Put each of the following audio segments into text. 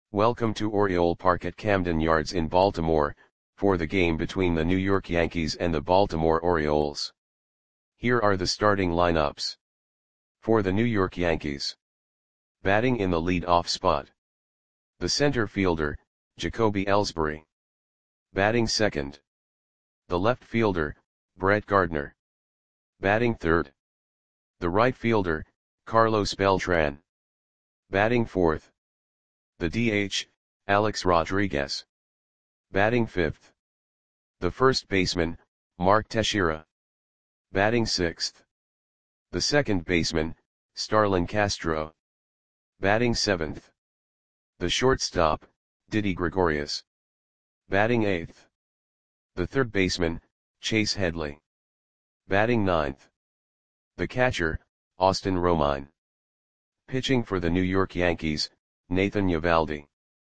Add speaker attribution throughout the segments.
Speaker 1: Welcome to Oriole Park at Camden Yards in Baltimore, for the game between the New York Yankees and the Baltimore Orioles. Here are the starting lineups. For the New York Yankees. Batting in the lead-off spot. The center fielder, Jacoby Ellsbury. Batting second. The left fielder, Brett Gardner. Batting third. The right fielder, Carlos Beltran. Batting fourth. The DH, Alex Rodriguez. Batting fifth. The first baseman, Mark Teixeira. Batting sixth. The second baseman, Starlin Castro. Batting seventh. The shortstop, Didi Gregorius. Batting eighth. The third baseman, Chase Headley. Batting ninth. The catcher, Austin Romine. Pitching for the New York Yankees, Nathan Eovaldi.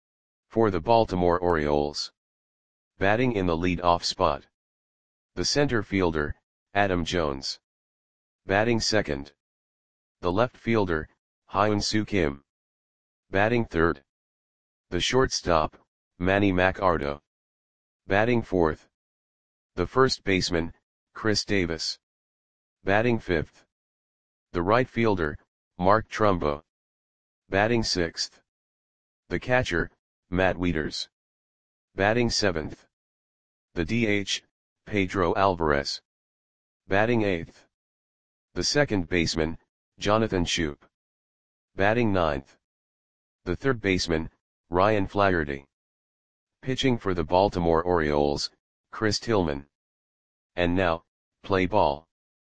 Speaker 1: For the Baltimore Orioles. Batting in the lead-off spot. The center fielder, Adam Jones. Batting second. The left fielder, Hyun-Soo Kim. Batting third. The shortstop, Manny Machado. Batting fourth. The first baseman, Chris Davis. Batting fifth. The right fielder, Mark Trumbo. Batting sixth. The catcher, Matt Wieters. Batting seventh. The DH, Pedro Alvarez. Batting eighth. The second baseman, Jonathan Schoop. Batting ninth. The third baseman, Ryan Flaherty. Pitching for the Baltimore Orioles, Chris Tillman. And now, play ball.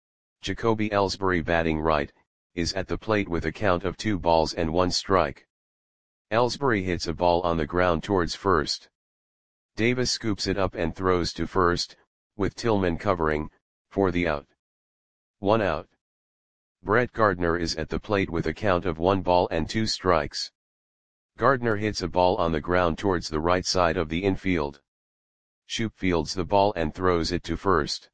Speaker 1: Jacoby Ellsbury batting right, is at the plate with a count of 2 balls and 1 strike. Ellsbury hits a ball on the ground towards first. Davis scoops it up and throws to first, with Tillman covering, for the out. 1 out. Brett Gardner is at the plate with a count of 1 ball and 2 strikes. Gardner hits a ball on the ground towards the right side of the infield. Schoop fields the ball and throws it to first.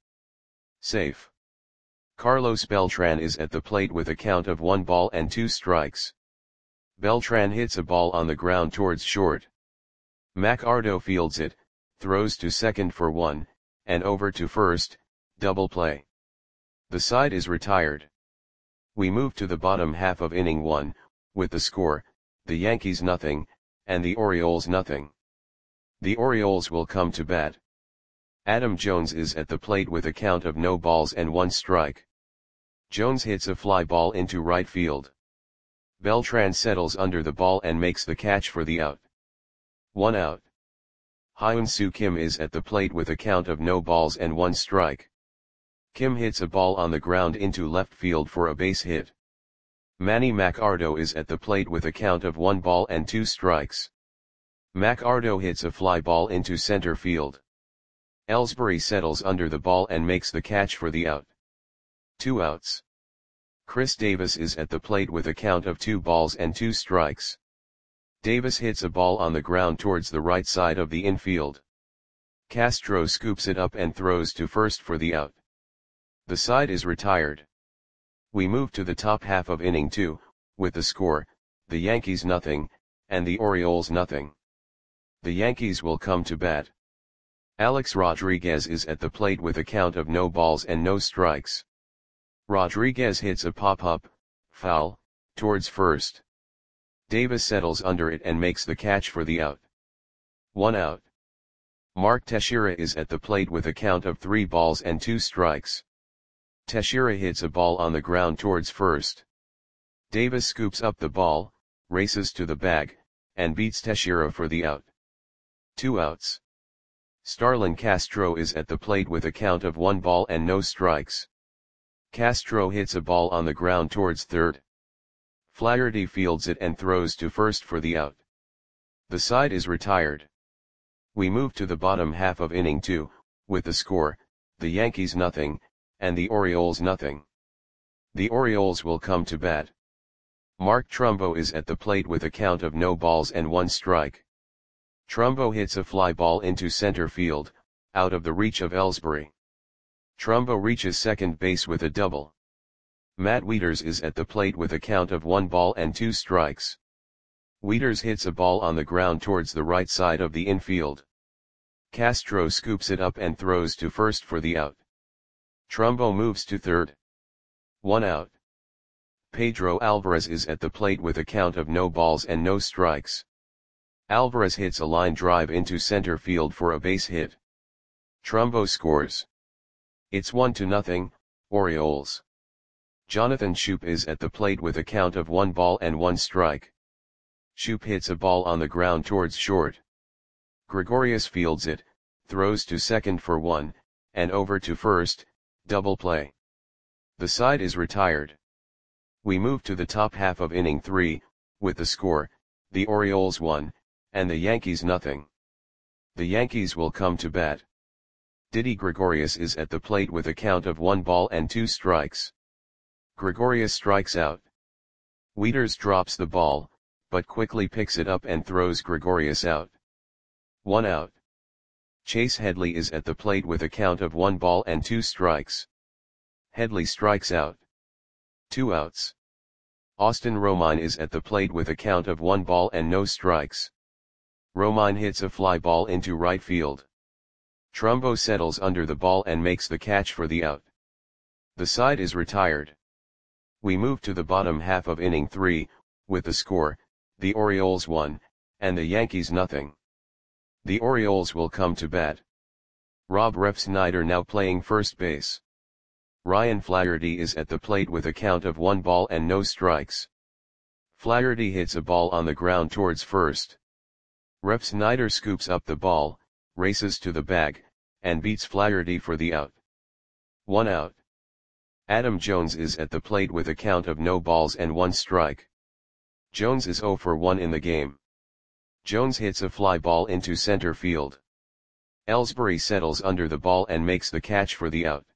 Speaker 1: Safe. Carlos Beltran is at the plate with a count of 1 ball and 2 strikes. Beltran hits a ball on the ground towards short. Machado fields it, throws to second for 1, and over to first, double play. The side is retired. We move to the bottom half of inning 1, with the score, the Yankees nothing, and the Orioles nothing. The Orioles will come to bat. Adam Jones is at the plate with a count of no balls and 1 strike. Jones hits a fly ball into right field. Beltran settles under the ball and makes the catch for the out. 1 out. Hyun-Soo Kim is at the plate with a count of no balls and 1 strike. Kim hits a ball on the ground into left field for a base hit. Manny Machado is at the plate with a count of 1 ball and 2 strikes. Machado hits a fly ball into center field. Ellsbury settles under the ball and makes the catch for the out. 2 outs. Chris Davis is at the plate with a count of 2 balls and 2 strikes. Davis hits a ball on the ground towards the right side of the infield. Castro scoops it up and throws to first for the out. The side is retired. We move to the top half of inning 2, with the score, the Yankees nothing, and the Orioles nothing. The Yankees will come to bat. Alex Rodriguez is at the plate with a count of no balls and no strikes. Rodriguez hits a pop-up, foul, towards first. Davis settles under it and makes the catch for the out. 1 out. Mark Teixeira is at the plate with a count of 3 balls and 2 strikes. Teixeira hits a ball on the ground towards first. Davis scoops up the ball, races to the bag, and beats Teixeira for the out. 2 outs. Starlin Castro is at the plate with a count of 1 ball and no strikes. Castro hits a ball on the ground towards third. Flaherty fields it and throws to first for the out. The side is retired. We move to the bottom half of inning 2, with the score, the Yankees nothing, and the Orioles nothing. The Orioles will come to bat. Mark Trumbo is at the plate with a count of no balls and 1 strike. Trumbo hits a fly ball into center field, out of the reach of Ellsbury. Trumbo reaches second base with a double. Matt Wieters is at the plate with a count of 1 ball and 2 strikes. Wieters hits a ball on the ground towards the right side of the infield. Castro scoops it up and throws to first for the out. Trumbo moves to third. 1 out. Pedro Alvarez is at the plate with a count of no balls and no strikes. Alvarez hits a line drive into center field for a base hit. Trumbo scores. It's 1-0, Orioles. Jonathan Schoop is at the plate with a count of 1 ball and 1 strike. Schoop hits a ball on the ground towards short. Gregorius fields it, throws to second for 1, and over to first, double play. The side is retired. We move to the top half of inning 3, with the score, the Orioles 1, and the Yankees nothing. The Yankees will come to bat. Didi Gregorius is at the plate with a count of 1 ball and 2 strikes. Gregorius strikes out. Wieters drops the ball, but quickly picks it up and throws Gregorius out. 1 out. Chase Headley is at the plate with a count of 1 ball and 2 strikes. Headley strikes out. 2 outs. Austin Romine is at the plate with a count of 1 ball and no strikes. Romine hits a fly ball into right field. Trumbo settles under the ball and makes the catch for the out. The side is retired. We move to the bottom half of inning 3, with the score, the Orioles 1, and the Yankees nothing. The Orioles will come to bat. Rob Refsnyder now playing first base. Ryan Flaherty is at the plate with a count of 1 ball and no strikes. Flaherty hits a ball on the ground towards first. Refsnyder scoops up the ball, races to the bag, and beats Flaherty for the out. 1 out. Adam Jones is at the plate with a count of no balls and 1 strike. Jones is 0 for 1 in the game. Jones hits a fly ball into center field. Ellsbury settles under the ball and makes the catch for the out.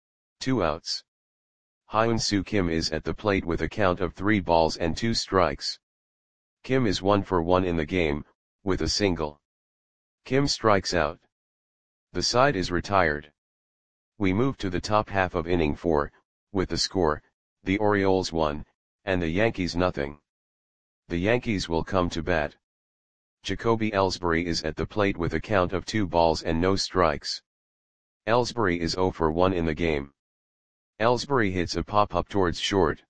Speaker 1: 2 outs. Hyun-Soo Kim is at the plate with a count of 3 balls and 2 strikes. Kim is 1 for 1 in the game, with a single. Kim strikes out. The side is retired. We move to the top half of inning 4, with the score, the Orioles 1, and the Yankees nothing. The Yankees will come to bat. Jacoby Ellsbury is at the plate with a count of 2 balls and no strikes. Ellsbury is 0 for 1 in the game. Ellsbury hits a pop-up towards short.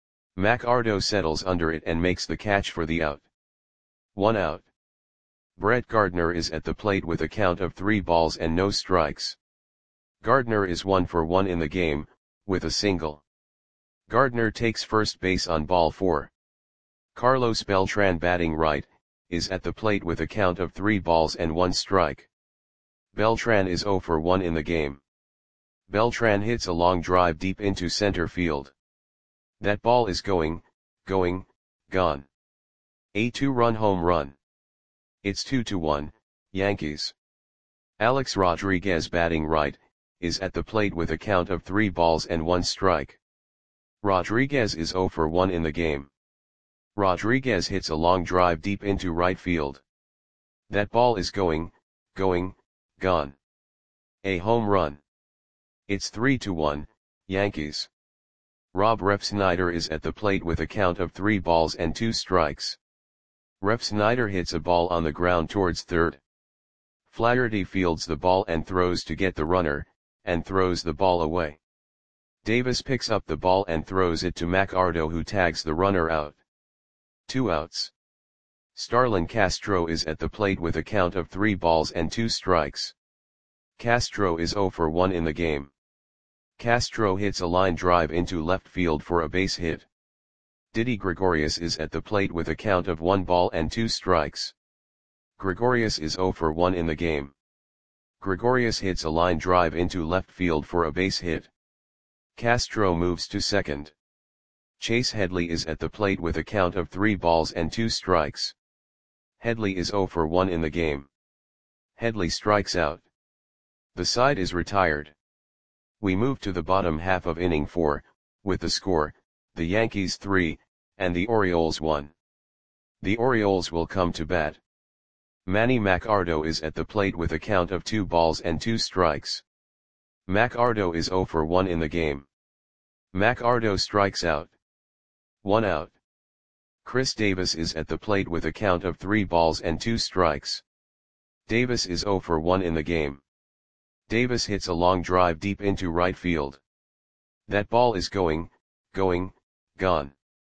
Speaker 1: McArdo settles under it and makes the catch for the out. 1 out. Brett Gardner is at the plate with a count of 3 balls and no strikes. Gardner is 1 for 1 in the game, with a single. Gardner takes first base on ball 4. Carlos Beltran batting right, is at the plate with a count of 3 balls and 1 strike. Beltran is 0 for 1 in the game. Beltran hits a long drive deep into center field. That ball is gone. A 2-run home run. It's 2-1, Yankees. Alex Rodriguez batting right, is at the plate with a count of 3 balls and 1 strike. Rodriguez is 0 for 1 in the game. Rodriguez hits a long drive deep into right field. That ball is gone. A home run. It's 3-1, Yankees. Rob Refsnyder is at the plate with a count of 3 balls and 2 strikes. Refsnyder hits a ball on the ground towards third. Flaherty fields the ball and throws to get the runner, and throws the ball away. Davis picks up the ball and throws it to McArdo, who tags the runner out. 2 outs. Starlin Castro is at the plate with a count of 3 balls and 2 strikes. Castro is 0 for 1 in the game. Castro hits a line drive into left field for a base hit. Didi Gregorius is at the plate with a count of 1 ball and 2 strikes. Gregorius is 0 for 1 in the game. Gregorius hits a line drive into left field for a base hit. Castro moves to second. Chase Headley is at the plate with a count of 3 balls and 2 strikes. Headley is 0 for 1 in the game. Headley strikes out. The side is retired. We move to the bottom half of inning 4, with the score, the Yankees 3, and the Orioles 1. The Orioles will come to bat. Manny McArdo is at the plate with a count of 2 balls and 2 strikes. McArdo is 0 for 1 in the game. McArdo strikes out. 1 out. Chris Davis is at the plate with a count of 3 balls and 2 strikes. Davis is 0 for 1 in the game. Davis hits a long drive deep into right field. That ball is going, gone.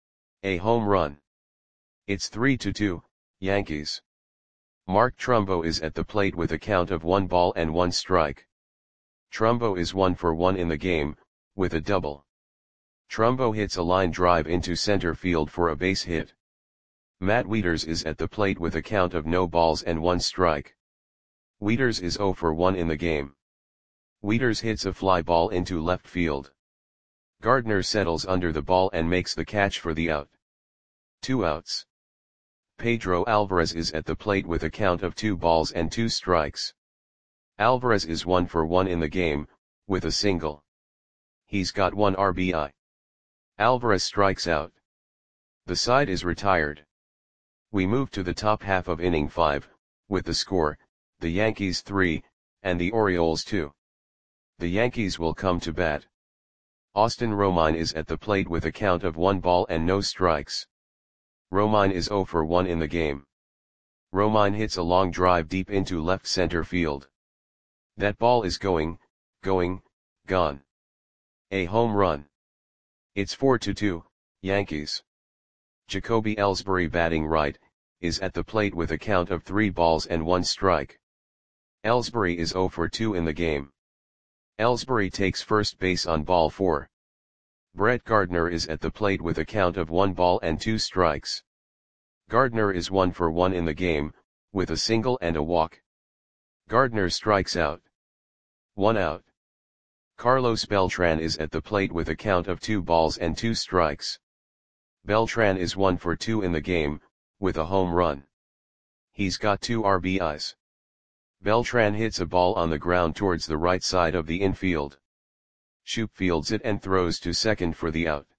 Speaker 1: A home run. It's 3-2, Yankees. Mark Trumbo is at the plate with a count of 1 ball and 1 strike. Trumbo is 1 for 1 in the game, with a double. Trumbo hits a line drive into center field for a base hit. Matt Wieters is at the plate with a count of no balls and 1 strike. Wieters is 0 for 1 in the game. Wieters hits a fly ball into left field. Gardner settles under the ball and makes the catch for the out. 2 outs. Pedro Alvarez is at the plate with a count of 2 balls and 2 strikes. Alvarez is 1 for 1 in the game, with a single. He's got 1 RBI. Alvarez strikes out. The side is retired. We move to the top half of inning 5, with the score, the Yankees 3, and the Orioles 2. The Yankees will come to bat. Austin Romine is at the plate with a count of 1 ball and no strikes. Romine is 0 for 1 in the game. Romine hits a long drive deep into left center field. That ball is going, gone. A home run. It's 4-2, Yankees. Jacoby Ellsbury, batting right, is at the plate with a count of 3 balls and 1 strike. Ellsbury is 0 for 2 in the game. Ellsbury takes first base on ball 4. Brett Gardner is at the plate with a count of 1 ball and 2 strikes. Gardner is 1 for 1 in the game, with a single and a walk. Gardner strikes out. 1 out. Carlos Beltran is at the plate with a count of 2 balls and 2 strikes. Beltran is 1 for 2 in the game, with a home run. He's got 2 RBIs. Beltran hits a ball on the ground towards the right side of the infield. Shoop fields it and throws to second for the out.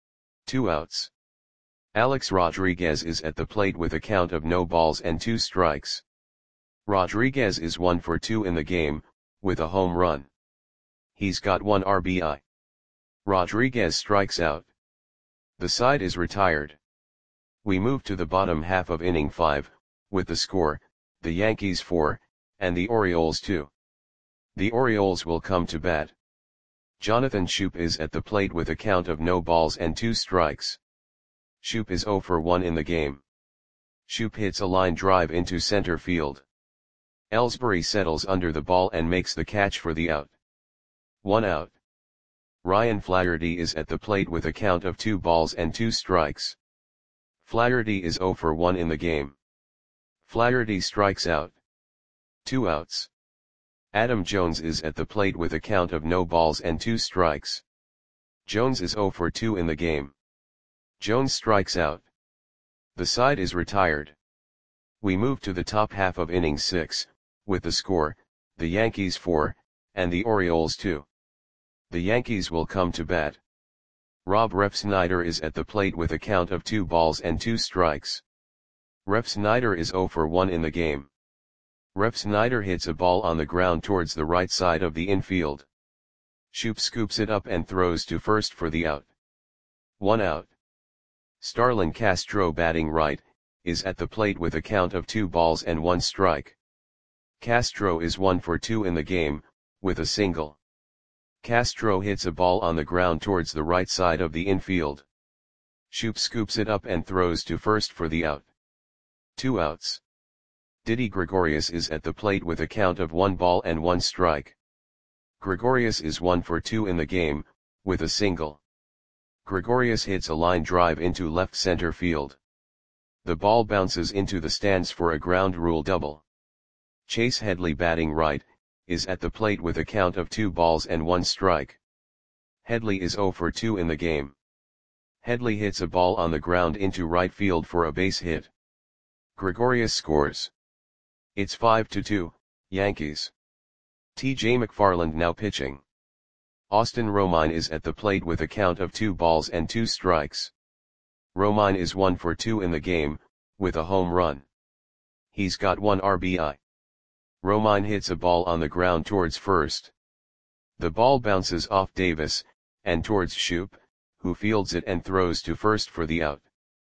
Speaker 1: 2 outs. Alex Rodriguez is at the plate with a count of no balls and 2 strikes. Rodriguez is 1 for 2 in the game, with a home run. He's got 1 RBI. Rodriguez strikes out. The side is retired. We move to the bottom half of inning 5, with the score, the Yankees 4, and the Orioles 2. The Orioles will come to bat. Jonathan Schoop is at the plate with a count of no balls and 2 strikes. Schoop is 0 for 1 in the game. Schoop hits a line drive into center field. Ellsbury settles under the ball and makes the catch for the out. 1 out. Ryan Flaherty is at the plate with a count of 2 balls and 2 strikes. Flaherty is 0 for 1 in the game. Flaherty strikes out. 2 outs. Adam Jones is at the plate with a count of no balls and 2 strikes. Jones is 0 for 2 in the game. Jones strikes out. The side is retired. We move to the top half of inning 6, with the score, the Yankees 4, and the Orioles 2. The Yankees will come to bat. Rob Refsnyder is at the plate with a count of 2 balls and 2 strikes. Refsnyder is 0 for 1 in the game. Refsnyder hits a ball on the ground towards the right side of the infield. Schoop scoops it up and throws to first for the out. 1 out. Starlin Castro, batting right, is at the plate with a count of 2 balls and 1 strike. Castro is 1 for 2 in the game, with a single. Castro hits a ball on the ground towards the right side of the infield. Schoop scoops it up and throws to first for the out. 2 outs. Didi Gregorius is at the plate with a count of 1 ball and 1 strike. Gregorius is 1 for 2 in the game, with a single. Gregorius hits a line drive into left center field. The ball bounces into the stands for a ground rule double. Chase Headley, batting right, is at the plate with a count of 2 balls and 1 strike. Headley is 0 for 2 in the game. Headley hits a ball on the ground into right field for a base hit. Gregorius scores. It's 5-2, Yankees. T.J. McFarland now pitching. Austin Romine is at the plate with a count of 2 balls and 2 strikes. Romine is 1 for 2 in the game, with a home run. He's got 1 RBI. Romine hits a ball on the ground towards first. The ball bounces off Davis, and towards Schoop, who fields it and throws to first for the out.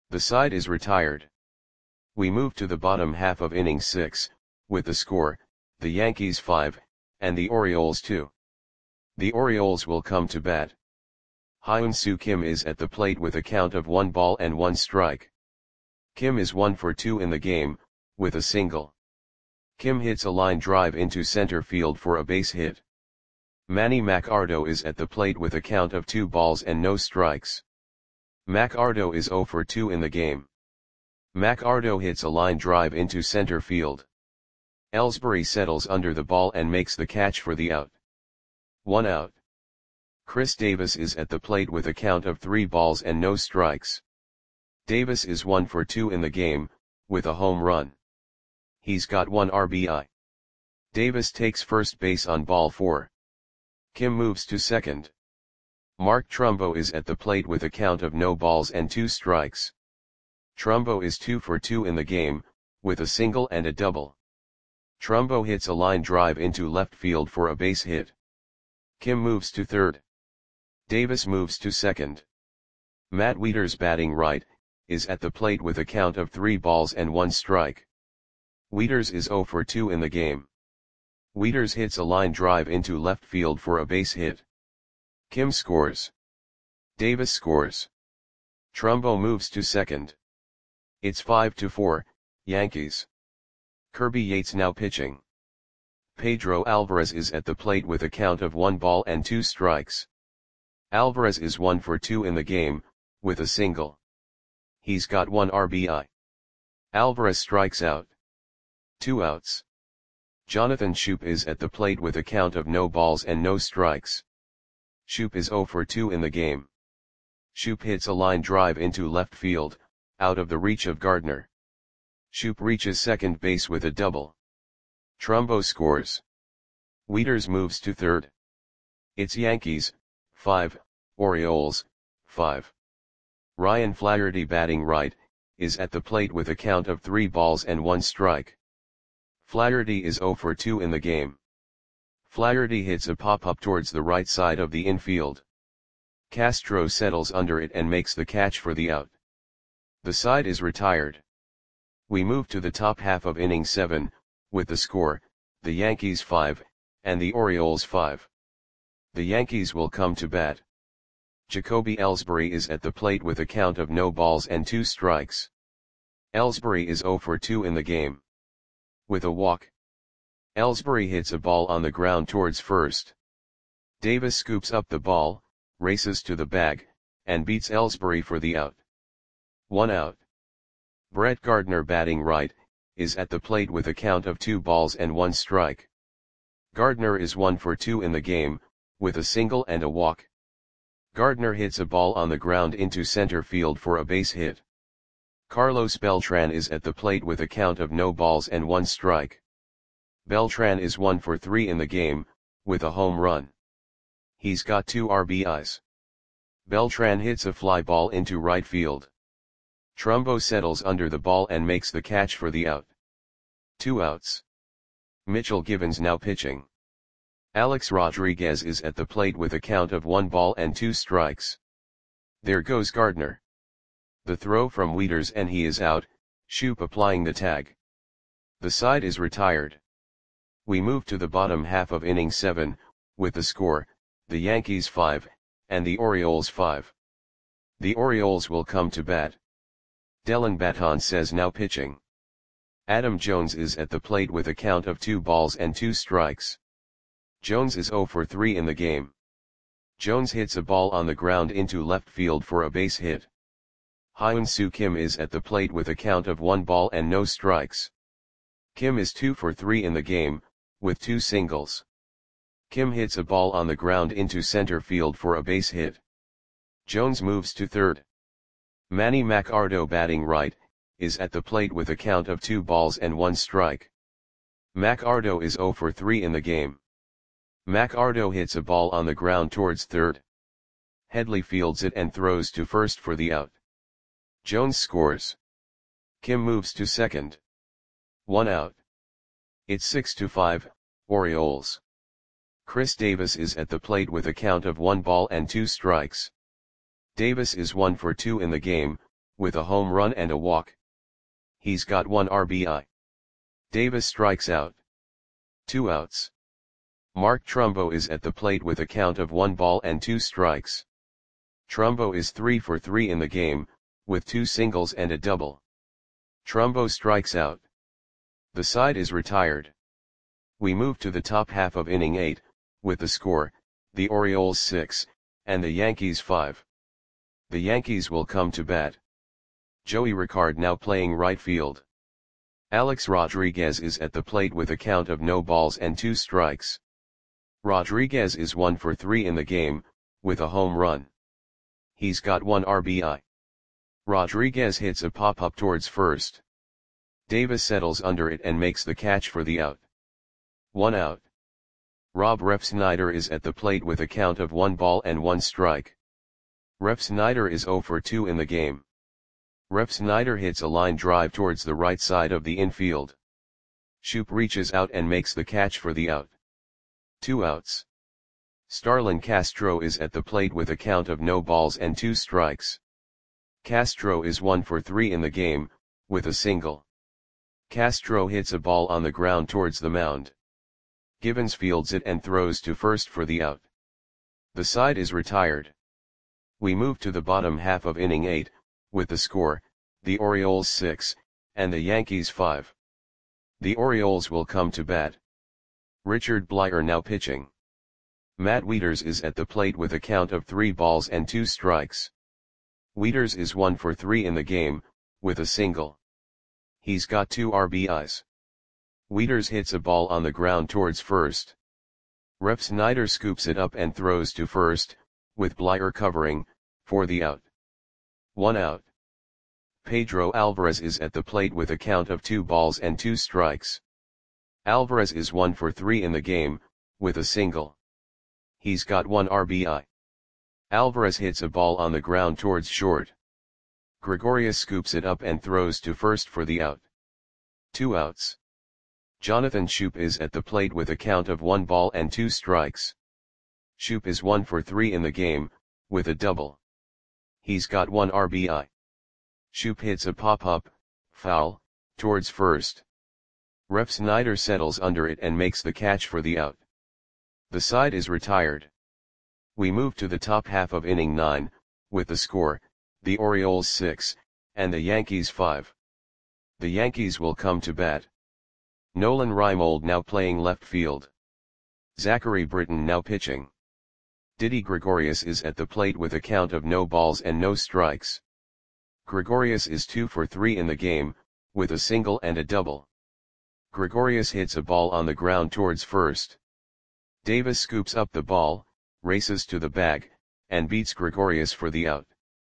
Speaker 1: The side is retired. We move to the bottom half of inning 6, with the score, the Yankees 5, and the Orioles 2. The Orioles will come to bat. Hyun-Soo Kim is at the plate with a count of 1 ball and 1 strike. Kim is 1 for 2 in the game, with a single. Kim hits a line drive into center field for a base hit. Manny Machado is at the plate with a count of 2 balls and no strikes. Machado is 0 for 2 in the game. Machado hits a line drive into center field. Ellsbury settles under the ball and makes the catch for the out. 1 out. Chris Davis is at the plate with a count of 3 balls and no strikes. Davis is 1 for 2 in the game, with a home run. He's got 1 RBI. Davis takes first base on ball 4. Kim moves to second. Mark Trumbo is at the plate with a count of no balls and 2 strikes. Trumbo is 2 for 2 in the game, with a single and a double. Trumbo hits a line drive into left field for a base hit. Kim moves to third. Davis moves to second. Matt Wieters, batting right, is at the plate with a count of 3 balls and 1 strike. Wieters is 0 for 2 in the game. Wieters hits a line drive into left field for a base hit. Kim scores. Davis scores. Trumbo moves to second. It's 5-4, Yankees. Kirby Yates now pitching. Pedro Alvarez is at the plate with a count of 1 ball and 2 strikes. Alvarez is 1 for 2 in the game, with a single. He's got 1 RBI. Alvarez strikes out. 2 outs. Jonathan Schoop is at the plate with a count of no balls and no strikes. Schoop is 0 for 2 in the game. Schoop hits a line drive into left field, out of the reach of Gardner. Schoop reaches second base with a double. Trumbo scores. Wieters moves to third. It's Yankees, 5, Orioles, 5. Ryan Flaherty, batting right, is at the plate with a count of 3 balls and 1 strike. Flaherty is 0 for 2 in the game. Flaherty hits a pop-up towards the right side of the infield. Castro settles under it and makes the catch for the out. The side is retired. We move to the top half of inning 7, with the score, the Yankees 5, and the Orioles 5. The Yankees will come to bat. Jacoby Ellsbury is at the plate with a count of no balls and 2 strikes. Ellsbury is 0 for 2 in the game. With a walk. Ellsbury hits a ball on the ground towards first. Davis scoops up the ball, races to the bag, and beats Ellsbury for the out. 1 out. Brett Gardner, batting right, is at the plate with a count of 2 balls and 1 strike. Gardner is 1 for 2 in the game, with a single and a walk. Gardner hits a ball on the ground into center field for a base hit. Carlos Beltran is at the plate with a count of no balls and 1 strike. Beltran is 1 for 3 in the game, with a home run. He's got 2 RBIs. Beltran hits a fly ball into right field. Trumbo settles under the ball and makes the catch for the out. 2 outs. Mitchell Givens now pitching. Alex Rodriguez is at the plate with a count of 1 ball and 2 strikes. There goes Gardner. The throw from Wieters and he is out, Schoop applying the tag. The side is retired. We move to the bottom half of inning 7, with the score, the Yankees 5, and the Orioles 5. The Orioles will come to bat. Dellin Betances now pitching. Adam Jones is at the plate with a count of 2 balls and 2 strikes. Jones is 0 for 3 in the game. Jones hits a ball on the ground into left field for a base hit. Hyun-Soo Kim is at the plate with a count of 1 ball and no strikes. Kim is 2 for 3 in the game, with 2 singles. Kim hits a ball on the ground into center field for a base hit. Jones moves to third. Manny Machado, batting right, is at the plate with a count of 2 balls and 1 strike. Machado is 0 for 3 in the game. Machado hits a ball on the ground towards third. Headley fields it and throws to first for the out. Jones scores. Kim moves to second. 1 out. It's 6-5, Orioles. Chris Davis is at the plate with a count of 1 ball and 2 strikes. Davis is 1 for 2 in the game, with a home run and a walk. He's got 1 RBI. Davis strikes out. 2 outs. Mark Trumbo is at the plate with a count of 1 ball and 2 strikes. Trumbo is 3 for 3 in the game, with 2 singles and a double. Trumbo strikes out. The side is retired. We move to the top half of inning 8, with the score, the Orioles 6, and the Yankees 5. The Yankees will come to bat. Joey Ricard now playing right field. Alex Rodriguez is at the plate with a count of no balls and 2 strikes. Rodriguez is 1 for 3 in the game, with a home run. He's got 1 RBI. Rodriguez hits a pop-up towards first. Davis settles under it and makes the catch for the out. 1 out. Rob Refsnyder is at the plate with a count of 1 ball and 1 strike. Refsnyder is 0 for 2 in the game. Refsnyder hits a line drive towards the right side of the infield. Shoop reaches out and makes the catch for the out. 2 outs. Starlin Castro is at the plate with a count of no balls and 2 strikes. Castro is 1 for 3 in the game, with a single. Castro hits a ball on the ground towards the mound. Givens fields it and throws to first for the out. The side is retired. We move to the bottom half of inning 8, with the score, the Orioles 6, and the Yankees 5. The Orioles will come to bat. Richard Bleier now pitching. Matt Wieters is at the plate with a count of 3 balls and 2 strikes. Wieters is 1 for 3 in the game, with a single. He's got 2 RBIs. Wieters hits a ball on the ground towards first. Refsnyder scoops it up and throws to first, with Bleier covering, for the out. 1 out. Pedro Alvarez is at the plate with a count of 2 balls and 2 strikes. Alvarez is 1 for 3 in the game, with a single. He's got 1 RBI. Alvarez hits a ball on the ground towards short. Gregorius scoops it up and throws to first for the out. 2 outs. Jonathan Schoop is at the plate with a count of 1 ball and 2 strikes. Schoop is 1 for 3 in the game, with a double. He's got 1 RBI. Schoop hits a pop-up, foul, towards first. Refsnyder settles under it and makes the catch for the out. The side is retired. We move to the top half of inning 9, with the score, the Orioles 6, and the Yankees 5. The Yankees will come to bat. Nolan Reimold now playing left field. Zachary Britton now pitching. Didi Gregorius is at the plate with a count of no balls and no strikes. Gregorius is 2 for 3 in the game, with a single and a double. Gregorius hits a ball on the ground towards first. Davis scoops up the ball, races to the bag, and beats Gregorius for the out.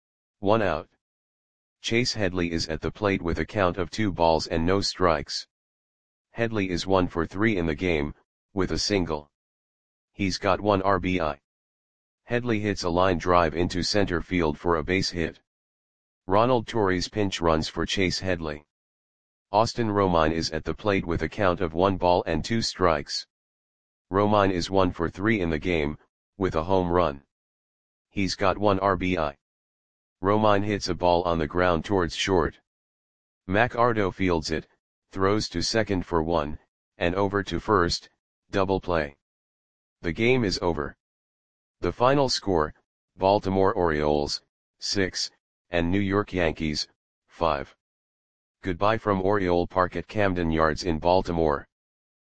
Speaker 1: 1 out. Chase Headley is at the plate with a count of 2 balls and no strikes. Headley is 1 for 3 in the game, with a single. He's got 1 RBI. Headley hits a line drive into center field for a base hit. Ronald Torres pinch runs for Chase Headley. Austin Romine is at the plate with a count of 1 ball and 2 strikes. Romine is 1 for 3 in the game, with a home run. He's got 1 RBI. Romine hits a ball on the ground towards short. Mac Ardo fields it, throws to second for 1, and over to first, double play. The game is over. The final score, Baltimore Orioles, 6, and New York Yankees, 5. Goodbye from Oriole Park at Camden Yards in Baltimore.